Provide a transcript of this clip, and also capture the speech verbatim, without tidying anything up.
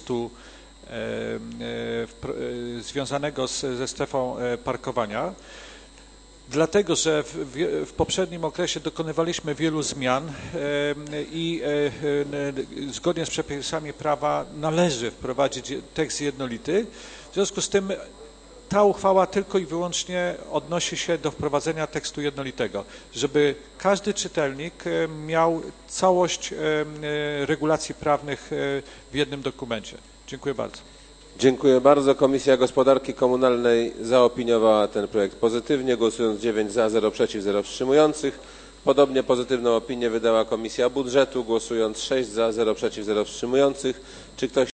tekstu związanego z, ze strefą parkowania, dlatego że w, w poprzednim okresie dokonywaliśmy wielu zmian i zgodnie z przepisami prawa należy wprowadzić tekst jednolity. W związku z tym ta uchwała tylko i wyłącznie odnosi się do wprowadzenia tekstu jednolitego, żeby każdy czytelnik miał całość regulacji prawnych w jednym dokumencie. Dziękuję bardzo. Dziękuję bardzo. Komisja Gospodarki Komunalnej zaopiniowała ten projekt pozytywnie, głosując dziewięć za, zero przeciw, zero wstrzymujących. Podobnie pozytywną opinię wydała Komisja Budżetu, głosując sześć za, zero przeciw, zero wstrzymujących. Czy ktoś